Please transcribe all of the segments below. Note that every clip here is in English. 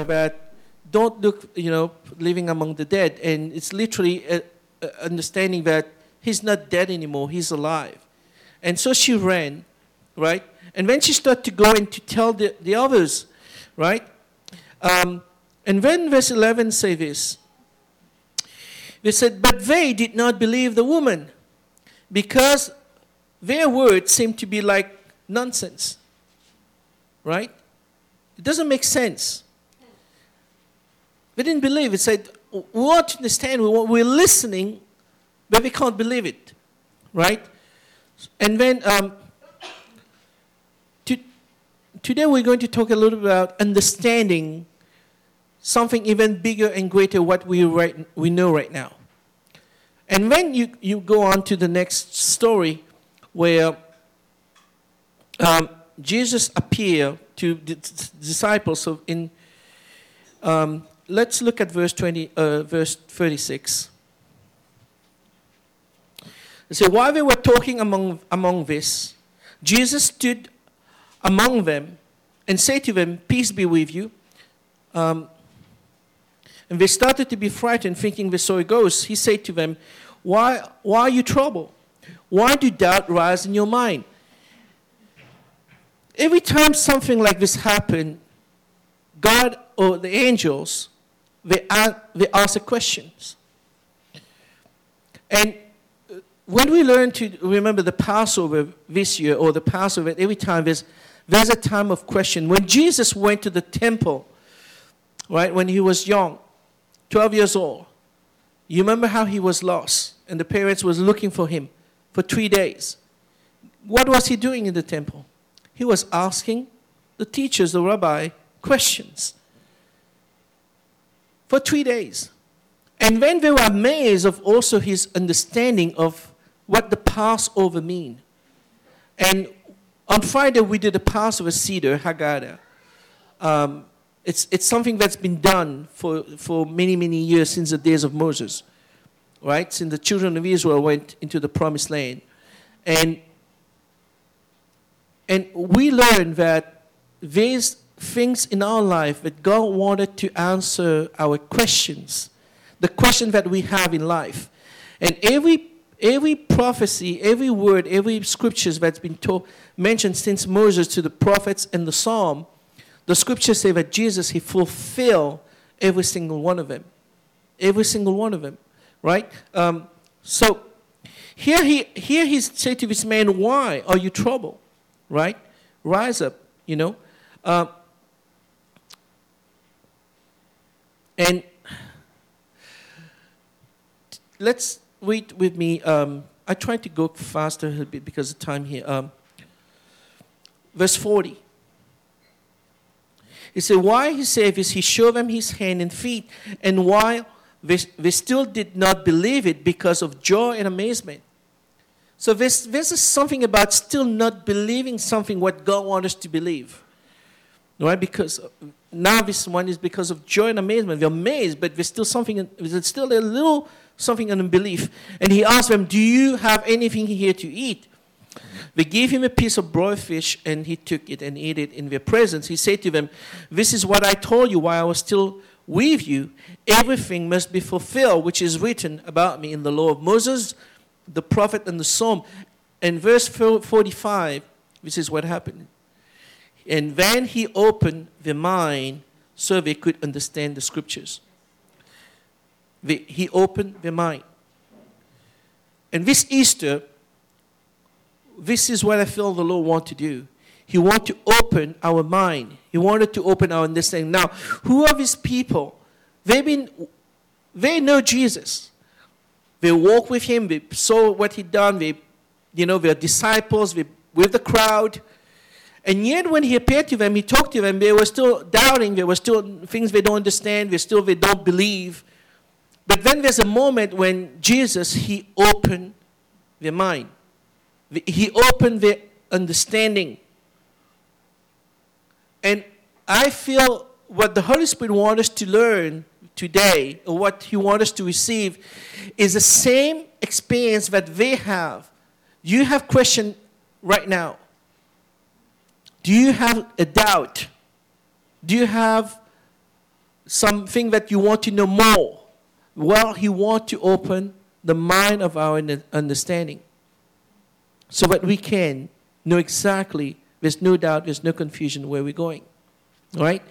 now that don't look, living among the dead. And it's literally understanding that he's not dead anymore, he's alive. And so she ran, right? And when she started to go and to tell the others, right? And when verse 11 say this, they said, but they did not believe the woman because their words seemed to be like nonsense, right? It doesn't make sense. They didn't believe it. Said, we want to understand, we're listening, but we can't believe it, right? And then today we're going to talk a little bit about understanding something even bigger and greater what we know right now. And when you go on to the next story where Jesus appeared to the disciples. So let's look at verse 36. So while they were talking among this, Jesus stood among them and said to them, peace be with you. And they started to be frightened, thinking they saw a ghost. He said to them, why are you troubled? Why do doubt rise in your mind? Every time something like this happens, God or the angels, they ask questions. And when we learn to remember the Passover this year, or the Passover, every time there's a time of question. When Jesus went to the temple, right, when he was young, 12 years old, you remember how he was lost, and the parents was looking for him for 3 days. What was he doing in the temple? He was asking the teachers, the rabbi, questions for 3 days. And then they were amazed of also his understanding of what the Passover mean. And on Friday we did a Passover Seder, Haggadah. It's something that's been done for many, many years since the days of Moses, right? Since the children of Israel went into the promised land. And we learned that there's things in our life that God wanted to answer our questions, the question that we have in life. And every prophecy, every word, every scriptures that's been mentioned since Moses to the prophets and the Psalm, the scriptures say that Jesus, he fulfilled every single one of them. Every single one of them, right? So here he said to this man, why are you troubled, right? Rise up, and let's read with me. I tried to go faster a little bit because of time here. Verse 40. He said, why he said this, he showed them his hand and feet, and while they still did not believe it because of joy and amazement. So this is something about still not believing something what God wants us to believe. Right? Because now this one is because of joy and amazement. They're amazed, but there's still a little something in unbelief. And he asked them, do you have anything here to eat? They gave him a piece of broiled fish, and he took it and ate it in their presence. He said to them, this is what I told you while I was still with you. Everything must be fulfilled, which is written about me in the law of Moses, the prophet, and the Psalm. And verse 45, this is what happened. And then he opened their mind so they could understand the scriptures. He opened their mind. And this Easter, this is what I feel the Lord wants to do. He wants to open our mind. He wanted to open our understanding. Now, who are these people? They know Jesus. They walk with him. They saw what he done. They're disciples. With the crowd. And yet when he appeared to them, he talked to them, they were still doubting. There were still things they don't understand. They don't believe. But then there's a moment when Jesus, he opened their mind. He opened their understanding. And I feel what the Holy Spirit wants us to learn today, or what he wants us to receive, is the same experience that they have. You have question right now. Do you have a doubt? Do you have something that you want to know more. Well, He wants to open the mind of our understanding so that we can know exactly, there's no doubt, there's no confusion where we're going. All right?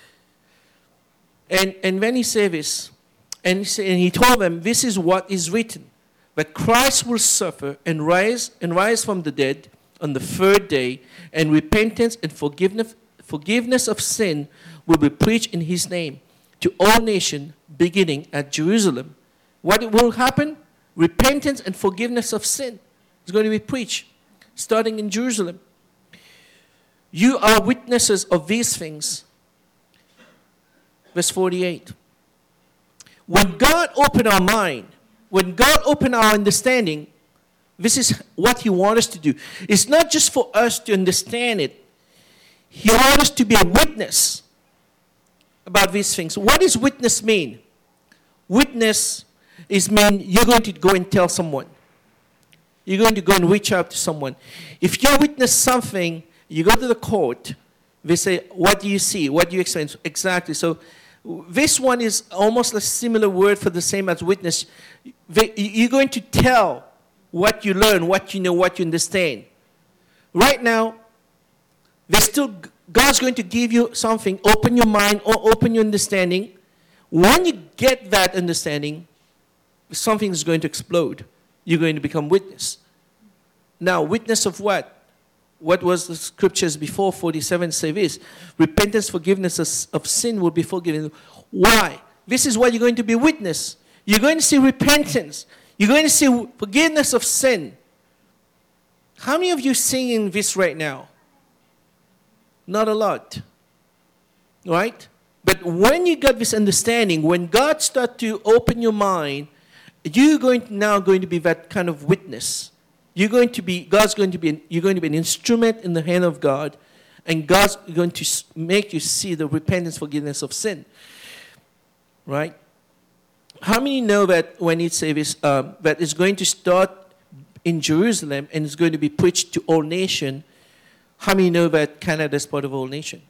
And when He said this, and He told them, this is what is written, that Christ will suffer and rise from the dead on the third day, and repentance and forgiveness of sin will be preached in His name to all nations, beginning at Jerusalem. What will happen? Repentance and forgiveness of sin is going to be preached, starting in Jerusalem. You are witnesses of these things. Verse 48. When God opened our mind, when God opened our understanding, this is what He wants us to do. It's not just for us to understand it. He wants us to be a witness about these things. What does witness mean? Witness is mean you're going to go and tell someone. You're going to go and reach out to someone. If you witness something, you go to the court, they say, what do you see? What do you experience? Exactly. So this one is almost a similar word for the same as witness. You're going to tell what you learn, what you know, what you understand. Right now, God's going to give you something, open your mind or open your understanding. When you get that understanding, something is going to explode. You're going to become witness. Now, witness of what? What was the scriptures before 47 say this? Repentance, forgiveness of sin will be forgiven. Why? This is what you're going to be witness. You're going to see repentance. You're going to see forgiveness of sin. How many of you singing this right now? Not a lot. Right? But when you got this understanding, when God starts to open your mind, you're going to be that kind of witness. You're going to be an instrument in the hand of God, and God's going to make you see the repentance, forgiveness of sin. Right? How many know that when it says this, that it's going to start in Jerusalem and it's going to be preached to all nations? How many know that Canada is part of all nations?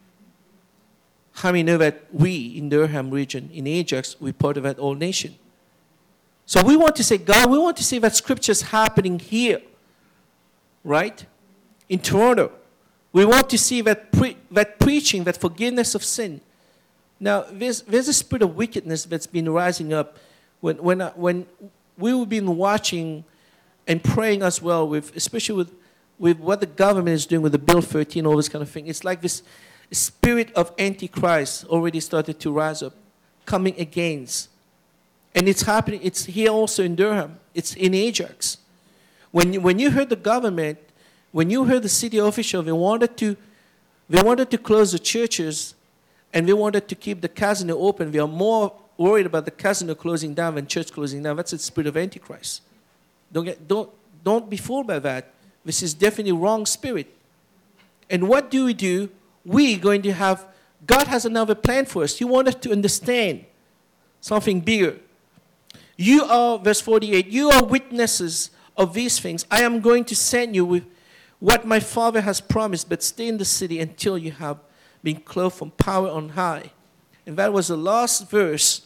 How many know that we in Durham region, in Ajax, we're part of that all nation? So we want to say, God, we want to see that scriptures happening here, right? In Toronto. We want to see that preaching, that forgiveness of sin. Now, there's a spirit of wickedness that's been rising up. When we've been watching and praying as well, especially with what the government is doing with the Bill 13, all this kind of thing, it's like this spirit of Antichrist already started to rise up, coming against. And it's happening, it's here also in Durham. It's in Ajax. When you heard the government, when you heard the city official, they wanted to close the churches and they wanted to keep the casino open. They are more worried about the casino closing down than church closing down. That's the spirit of Antichrist. Don't be fooled by that. This is definitely wrong spirit. And what do? We're going to have, God has another plan for us. He wants us to understand something bigger. You are, verse 48, you are witnesses of these things. I am going to send you with what my Father has promised, but stay in the city until you have been clothed from power on high. And that was the last verse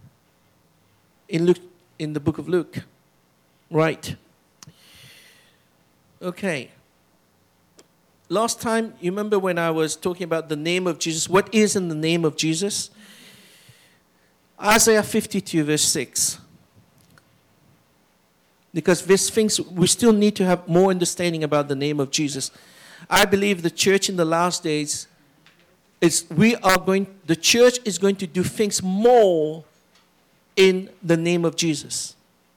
in the book of Luke. Right. Okay. Last time, you remember when I was talking about the name of Jesus? What is in the name of Jesus? Isaiah 52, verse 6. Because these things, we still need to have more understanding about the name of Jesus. I believe the church in the last days, the church is going to do things more in the name of Jesus.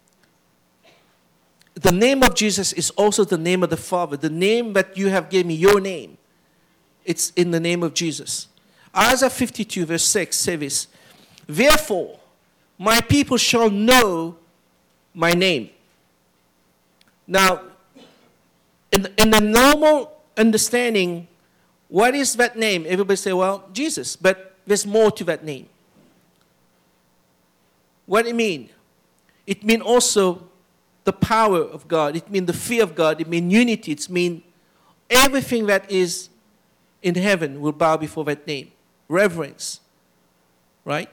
The name of Jesus is also the name of the Father. The name that you have given me, your name, it's in the name of Jesus. Isaiah 52, verse 6 says this, therefore, my people shall know my name. Now, in the normal understanding, what is that name? Everybody say, well, Jesus. But there's more to that name. What it mean? It means also the power of God. It means the fear of God. It means unity. It means everything that is in heaven will bow before that name. Reverence. Right?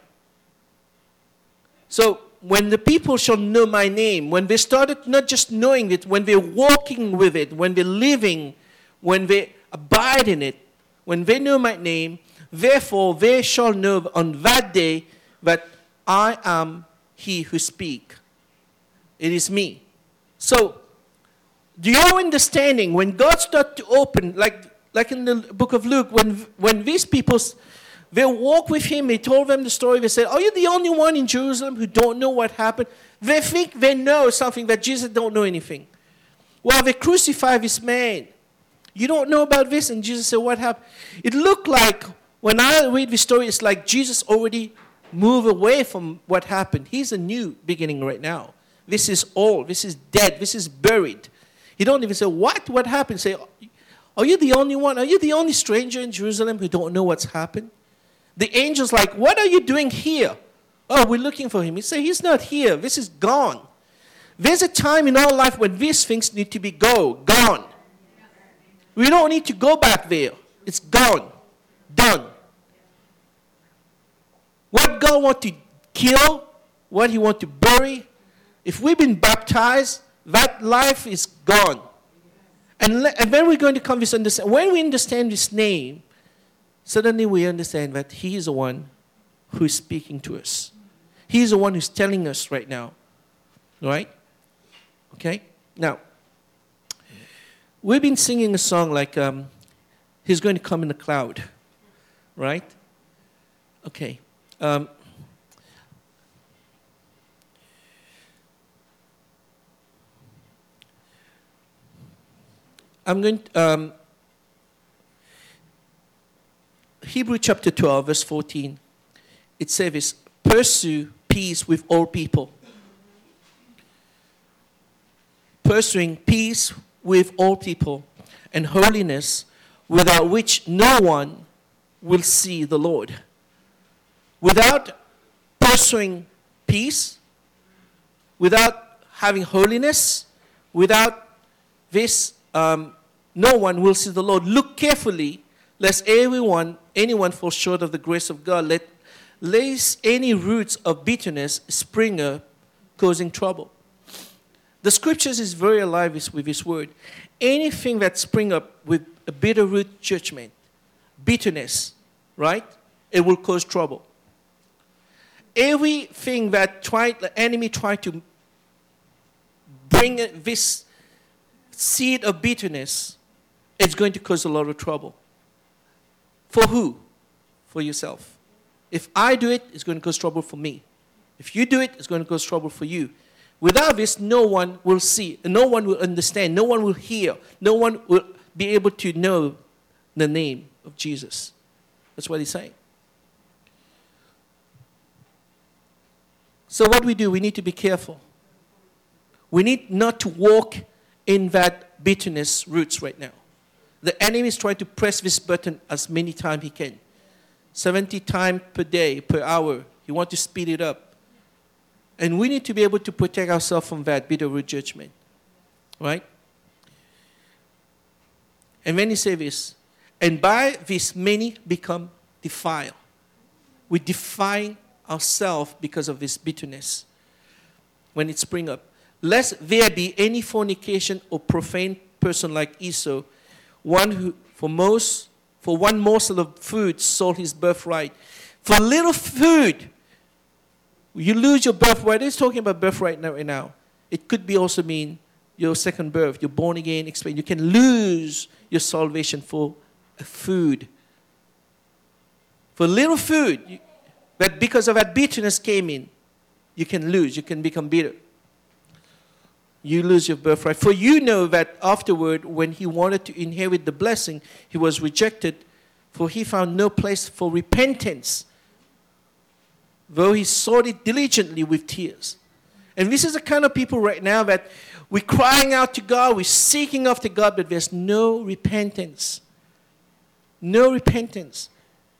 So when the people shall know my name, when they started not just knowing it, when they're walking with it, when they're living, when they abide in it, when they know my name, therefore they shall know on that day that I am he who speak. It is me. So, do you understanding when God started to open, like in the book of Luke, when these people, they walk with him, he told them the story, they said, are you the only one in Jerusalem who don't know what happened? They think they know something that Jesus don't know anything. Well, they crucified this man. You don't know about this? And Jesus said, what happened? It looked like, when I read the story, it's like Jesus already moved away from what happened. He's a new beginning right now. This is old. This is dead. This is buried. He don't even say, what? What happened? Say, are you the only one? Are you the only stranger in Jerusalem who don't know what's happened? The angel's like, what are you doing here? Oh, we're looking for him. He said, he's not here. This is gone. There's a time in our life when these things need to be gone. We don't need to go back there. It's gone. Done. What God wants to kill, what he wants to bury, if we've been baptized, that life is gone. And then we're going to come to understand. When we understand his name, suddenly we understand that he is the one who is speaking to us. He is the one who's telling us right now. Right? Okay? Now, we've been singing a song like, he's going to come in a cloud. Right? Okay. I'm going to, Hebrew chapter 12, verse 14. It says, pursue peace with all people. Pursuing peace with all people and holiness, without which no one will see the Lord. Without pursuing peace, without having holiness, without this, no one will see the Lord. Look carefully, lest anyone fall short of the grace of God. Lest any roots of bitterness spring up, causing trouble. The scriptures is very alive with this word. Anything that spring up with a bitter root judgment, bitterness, right? It will cause trouble. Everything that the enemy tried to bring this seed of bitterness, it's going to cause a lot of trouble. For who? For yourself. If I do it, it's going to cause trouble for me. If you do it, it's going to cause trouble for you. Without this, no one will see, no one will understand, no one will hear, no one will be able to know the name of Jesus. That's what he's saying. So what we do, we need to be careful. We need not to walk in that bitterness roots right now. The enemy is trying to press this button as many times he can. 70 times per day, per hour. He wants to speed it up. And we need to be able to protect ourselves from that bitter root judgment. Right? And then he says this, and by this many become defiled. We defile ourselves because of this bitterness when it springs up. Lest there be any fornication or profane person like Esau, one who for one morsel of food sold his birthright. For little food, you lose your birthright. It's talking about birthright right now. It could be also mean your second birth, you're born again, you can lose your salvation for food. For little food, that because of that bitterness came in, you can lose, you can become bitter. You lose your birthright. For you know that afterward, when he wanted to inherit the blessing, he was rejected, for he found no place for repentance, though he sought it diligently with tears. And this is the kind of people right now that we're crying out to God, we're seeking after God, but there's no repentance. No repentance.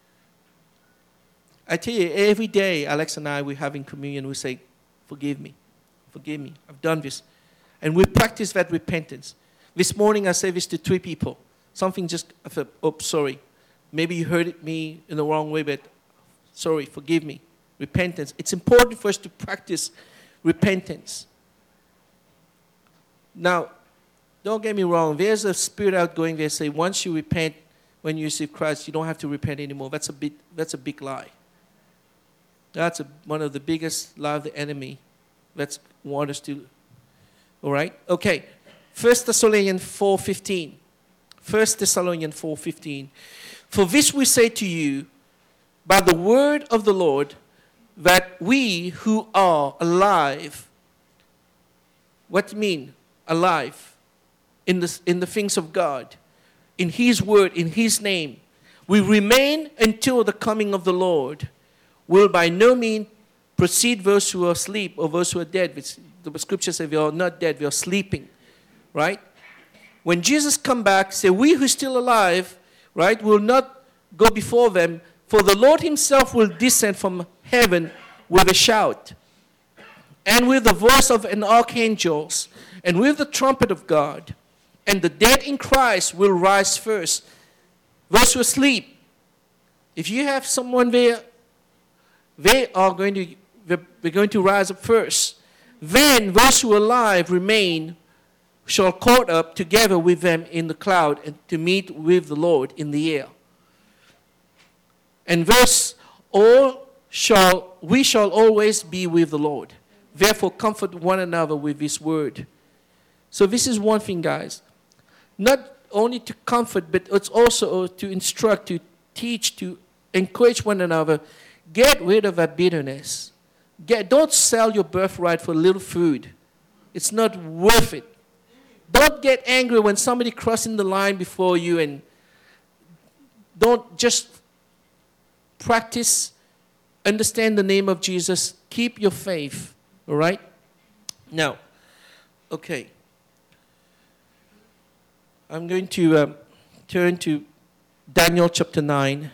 I tell you, every day, Alex and I, we're having communion, we say, forgive me, I've done this. And we practice that repentance. This morning I said this to 3 people. Something just, I thought, oh, sorry. Maybe you heard me in the wrong way, but Sorry, forgive me. Repentance. It's important for us to practice repentance. Now, don't get me wrong. There's a spirit out going there say once you repent, when you receive Christ, you don't have to repent anymore. That's a big lie. That's one of the biggest lies of the enemy. Let's want us to. All right? Okay. 1 Thessalonians 4:15. 1 Thessalonians 4:15. For this we say to you, by the word of the Lord, that we who are alive, what do you mean? Alive in the things of God, in His word, in His name, we remain until the coming of the Lord, will by no means precede those who are asleep or those who are dead. The scripture says we are not dead, we are sleeping, right? When Jesus come back, say we who are still alive, right, will not go before them, for the Lord Himself will descend from heaven with a shout, and with the voice of an archangel, and with the trumpet of God, and the dead in Christ will rise first. Those who are asleep, if you have someone there, we're going to rise up first. Then those who are alive remain shall caught up together with them in the cloud and to meet with the Lord in the air. And thus we shall always be with the Lord. Therefore comfort one another with this word. So this is one thing, guys. Not only to comfort, but it's also to instruct, to teach, to encourage one another. Get rid of that bitterness. Don't sell your birthright for a little food. It's not worth it. Don't get angry when somebody crossing the line before you, and don't just practice, understand the name of Jesus, keep your faith, all right? Now, okay. I'm going to turn to Daniel chapter 9.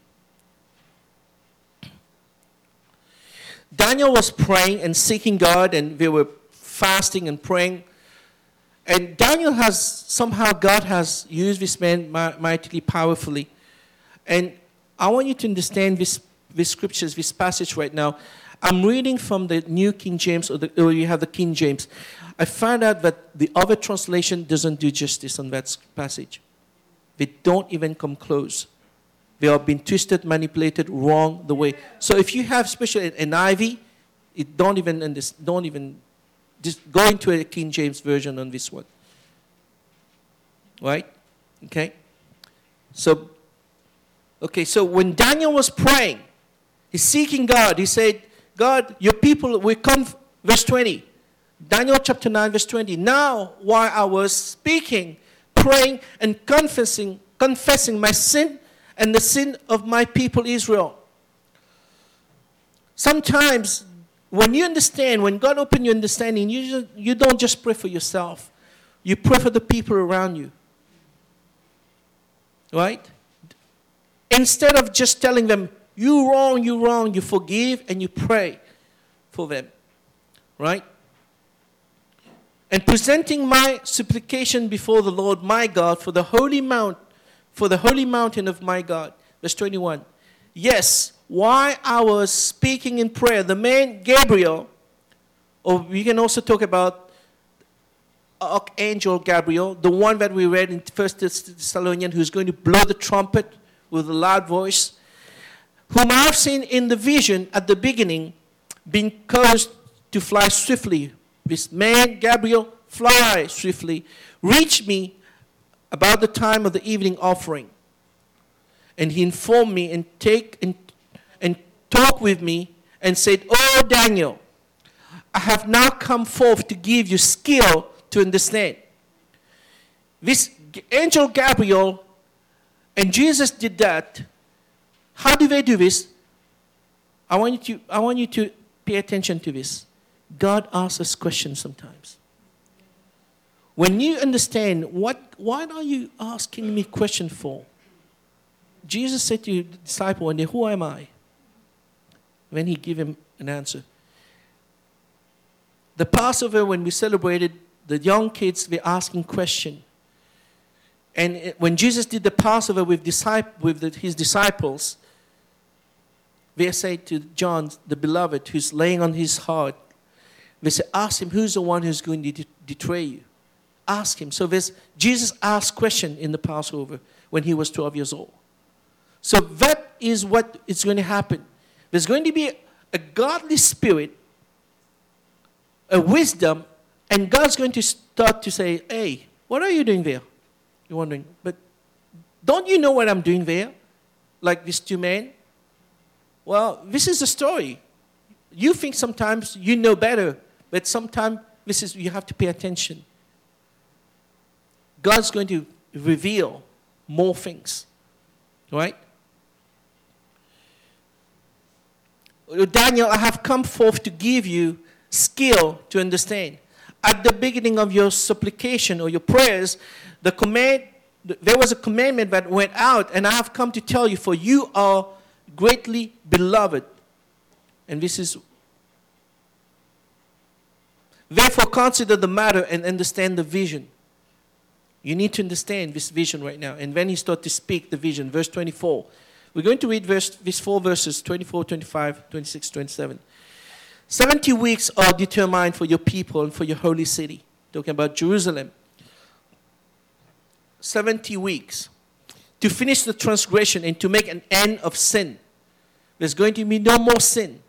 Daniel was praying and seeking God, and they were fasting and praying. And Daniel God has used this man mightily powerfully. And I want you to understand this scriptures, this passage right now. I'm reading from the New King James, or you have the King James. I found out that the other translation doesn't do justice on that passage. They don't even come close. They have been twisted, manipulated, wrong the way. So if you have especially an NIV, don't even just go into a King James version on this one. Right? Okay? So when Daniel was praying, he's seeking God. He said, God, your people will come, verse 20. Daniel chapter 9, verse 20. Now, while I was speaking, praying, and confessing my sin and the sin of my people Israel. Sometimes, when you understand, when God opens your understanding, you don't just pray for yourself. You pray for the people around you. Right? Instead of just telling them, you're wrong, you forgive and you pray for them. Right? And presenting my supplication before the Lord my God for the holy mountain of my God. Verse 21. Yes, while I was speaking in prayer, the man Gabriel, or we can also talk about Archangel Gabriel, the one that we read in 1 Thessalonians, who's going to blow the trumpet with a loud voice, whom I have seen in the vision at the beginning, being caused to fly swiftly. This man, Gabriel, fly swiftly, reached me about the time of the evening offering. And he informed me and talked with me and said, Oh, Daniel, I have now come forth to give you skill to understand. This angel Gabriel and Jesus did that. How do they do this? I want you to pay attention to this. God asks us questions sometimes. When you understand, what are you asking me question for? Jesus said to the disciple one day, who am I? When he gave him an answer. The Passover, when we celebrated, the young kids were asking questions. And when Jesus did the Passover with his disciples, they say to John, the beloved, who's laying on his heart, they say, ask him, who's the one who's going to betray you? Ask him. So Jesus asked question in the Passover when he was 12 years old. So that is what is going to happen. There's going to be a godly spirit, a wisdom, and God's going to start to say, hey, what are you doing there? You're wondering, but don't you know what I'm doing there? Like these two men? Well, this is the story. You think sometimes you know better, but sometimes you have to pay attention. God's going to reveal more things, right? Daniel, I have come forth to give you skill to understand. At the beginning of your supplication or your prayers, there was a commandment that went out, and I have come to tell you, for you are greatly beloved. And this is, therefore consider the matter and understand the vision. You need to understand this vision right now. And then he started to speak the vision. Verse 24. We're going to read these 4 verses, 24, 25, 26, 27. 70 weeks are determined for your people and for your holy city. Talking about Jerusalem. 70 weeks to finish the transgression and to make an end of sin. There's going to be no more sin.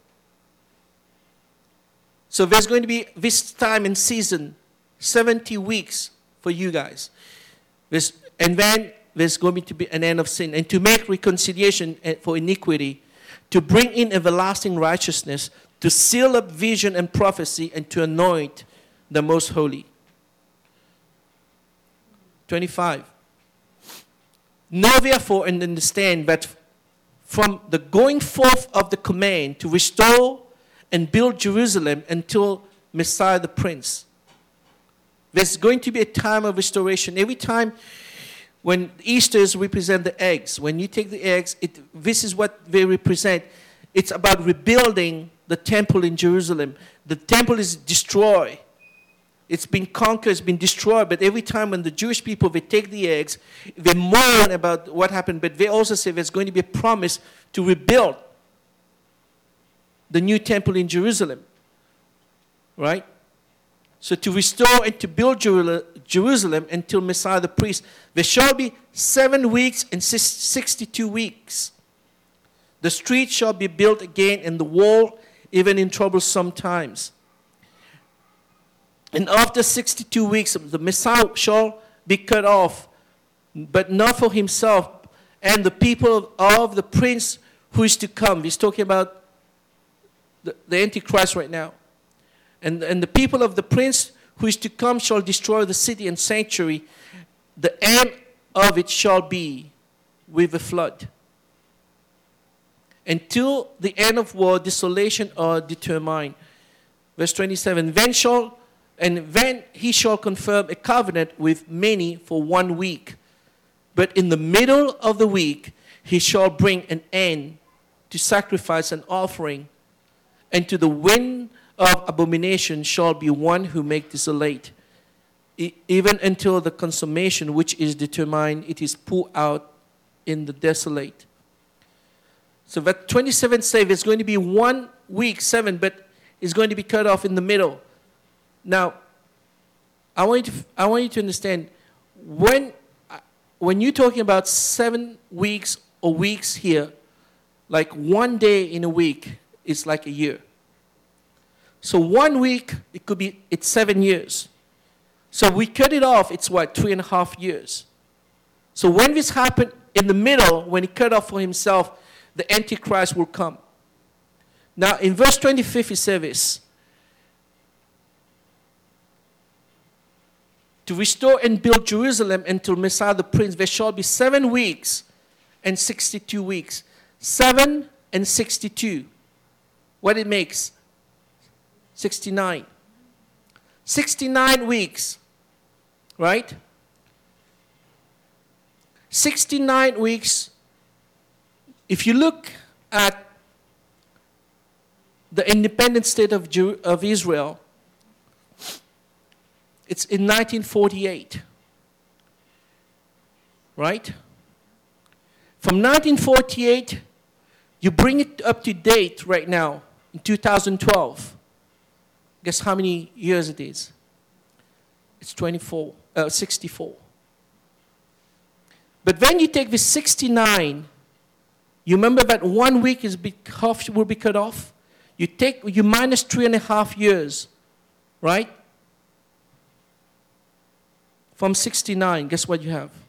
So there's going to be this time and season, 70 weeks for you guys. And then there's going to be an end of sin. And to make reconciliation for iniquity, to bring in everlasting righteousness, to seal up vision and prophecy, and to anoint the most holy. 25. Know therefore and understand that from the going forth of the command to restore and build Jerusalem until Messiah the Prince, there's going to be a time of restoration. Every time when Easters represent the eggs, when you take the eggs, this is what they represent. It's about rebuilding the temple in Jerusalem. The temple is destroyed. It's been conquered, it's been destroyed. But every time when the Jewish people, they take the eggs, they mourn about what happened. But they also say there's going to be a promise to rebuild the new temple in Jerusalem. Right? So to restore and to build Jerusalem until Messiah the priest, there shall be 7 weeks and 62 weeks. The street shall be built again, and the wall even in troublesome times. And after 62 weeks, the Messiah shall be cut off, but not for himself and the people of the prince who is to come. He's talking about the Antichrist right now. And the people of the prince who is to come shall destroy the city and sanctuary. The end of it shall be with a flood. Until the end of war, desolation are determined. Verse 27, then he shall confirm a covenant with many for 1 week. But in the middle of the week, he shall bring an end to sacrifice and offering, and to the wind of abomination shall be one who make desolate, even until the consummation which is determined, it is poured out in the desolate. So that 27 say there's going to be 1 week, 7, but it's going to be cut off in the middle. Now, I want you to understand, when you're talking about 7 weeks or weeks here, like 1 day in a week is like a year. So 1 week, it's 7 years. So we cut it off, it's what, 3.5 years. So when this happened in the middle, when he cut off for himself, the Antichrist will come. Now in verse 25 he says this. To restore and build Jerusalem until Messiah the Prince, there shall be 7 weeks and 62 weeks. 7 and 62. What it makes? 69. 69 weeks. Right? 69 weeks. If you look at the independent state of Israel, it's in 1948. Right? From 1948 You bring it up to date right now, in 2012. Guess how many years it is? It's 64. But when you take this 69, you remember that 1 week will be cut off? You minus 3.5 years, right? From 69, guess what you have?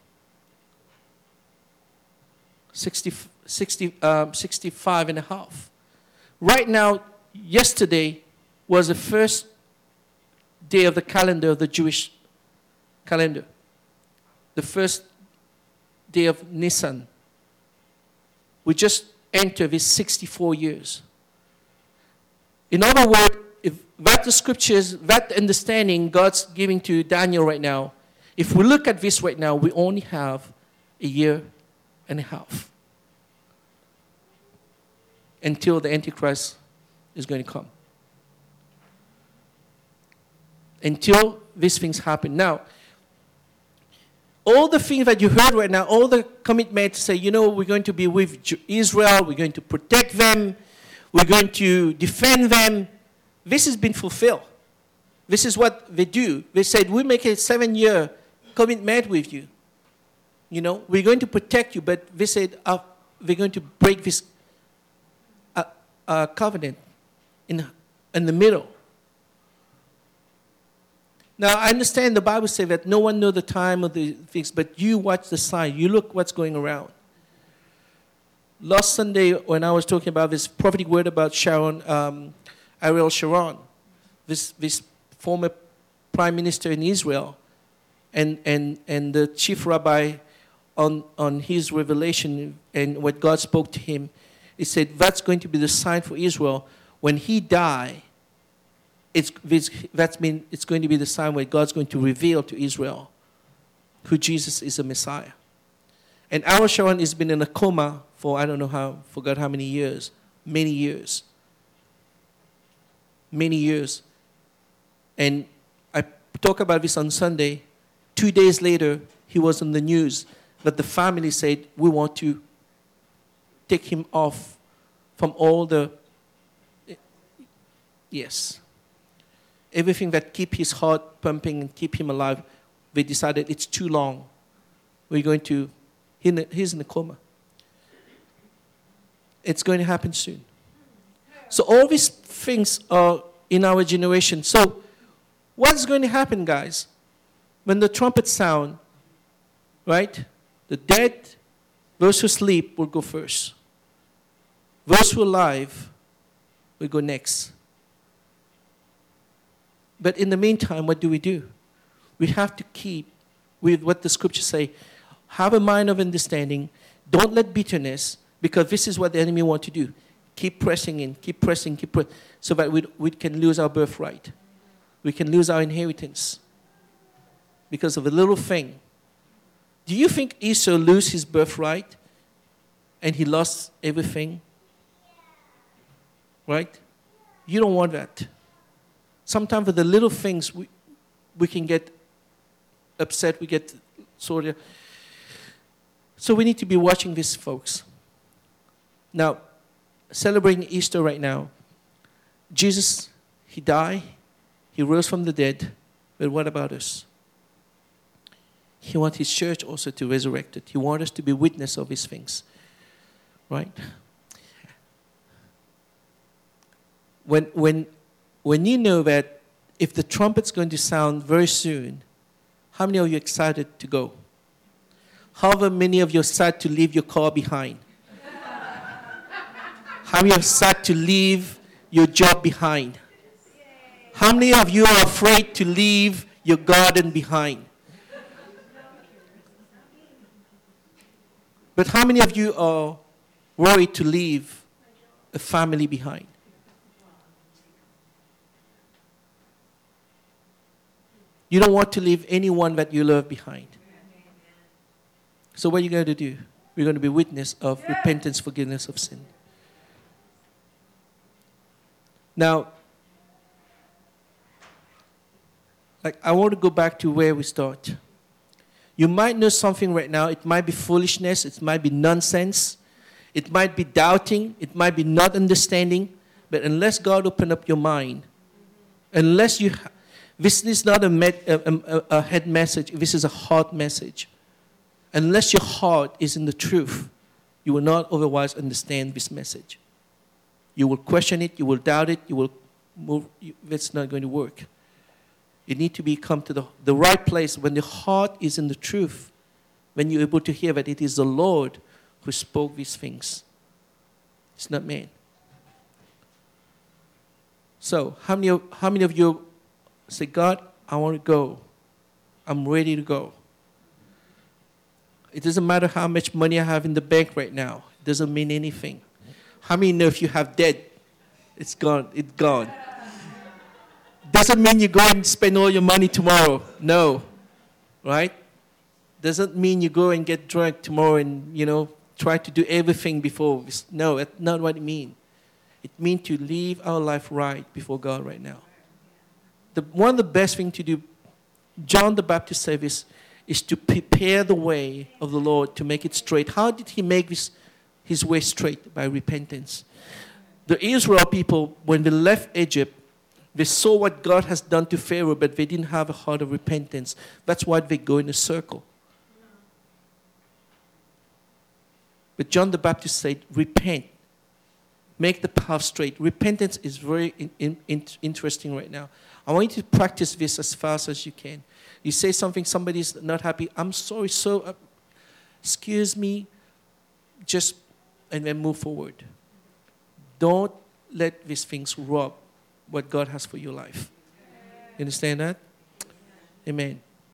65 and a half. Right now, yesterday was the first day of the calendar, of the Jewish calendar. The first day of Nisan. We just entered this 64 years. In other words, if that the scriptures, that understanding God's giving to Daniel right now, if we look at this right now, we only have a year and a half until the Antichrist is going to come. Until these things happen. Now, all the things that you heard right now, all the commitment to say, we're going to be with Israel, we're going to protect them, we're going to defend them, this has been fulfilled. This is what they do. They said, we make a 7-year commitment with you. We're going to protect you, but they said, we're going to break this covenant in the middle. Now, I understand the Bible says that no one knows the time of the things, but you watch the sign. You look what's going around. Last Sunday, when I was talking about this prophetic word about Sharon, Ariel Sharon, this former prime minister in Israel, and the chief rabbi on his revelation and what God spoke to him, he said that's going to be the sign for Israel. When he dies, it's going to be the sign where God's going to reveal to Israel who Jesus is the Messiah. And Ariel Sharon has been in a coma for forgot how many years. Many years. And I talk about this on Sunday. 2 days later, he was on the news that the family said, we want to take him off from all the... Yes. Everything that keep his heart pumping and keep him alive, they decided it's too long. He's in a coma. It's going to happen soon. So all these things are in our generation. So what's going to happen, guys? When the trumpet sound, right? The dead, those who sleep will go first. Those who are alive will go next. But in the meantime, what do? We have to keep with what the scriptures say. Have a mind of understanding. Don't let bitterness, because this is what the enemy wants to do. Keep pressing in, so that we can lose our birthright. We can lose our inheritance because of a little thing. Do you think Esau lost his birthright and he lost everything? Right? You don't want that. Sometimes with the little things, we can get upset, we get sort of... So we need to be watching this, folks. Now, celebrating Easter right now. Jesus, he died, he rose from the dead, but what about us? He wants his church also to resurrect it. He wants us to be witness of his things. Right? When you know that if the trumpet's going to sound very soon, how many of you are excited to go? However many of you are sad to leave your car behind? How many are sad to leave your job behind? How many of you are afraid to leave your garden behind? But how many of you are worried to leave a family behind? You don't want to leave anyone that you love behind. So what are you going to do? We're going to be witness of repentance, forgiveness of sin. Now, I want to go back to where we start. You might know something right now. It might be foolishness. It might be nonsense. It might be doubting. It might be not understanding. But unless God open up your mind, unless you... This is not a head message. This is a heart message. Unless your heart is in the truth, you will not otherwise understand this message. You will question it. You will doubt it. You will move. It's not going to work. You need to come to the right place when the heart is in the truth, when you're able to hear that it is the Lord who spoke these things. It's not man. So, how many of you say, God, I want to go. I'm ready to go. It doesn't matter how much money I have in the bank right now. It doesn't mean anything. How many know if you have debt, it's gone. It's gone. Doesn't mean you go and spend all your money tomorrow. No. Right? Doesn't mean you go and get drunk tomorrow and, try to do everything before. No, that's not what it means. It means to live our life right before God right now. One of the best things to do, John the Baptist said this, is to prepare the way of the Lord to make it straight. How did he make his way straight? By repentance. The Israel people, when they left Egypt, they saw what God has done to Pharaoh, but they didn't have a heart of repentance. That's why they go in a circle. But John the Baptist said, repent. Make the path straight. Repentance is very interesting right now. I want you to practice this as fast as you can. You say something, somebody's not happy. I'm sorry, so excuse me. And then move forward. Don't let these things rob what God has for your life. You understand that? Amen.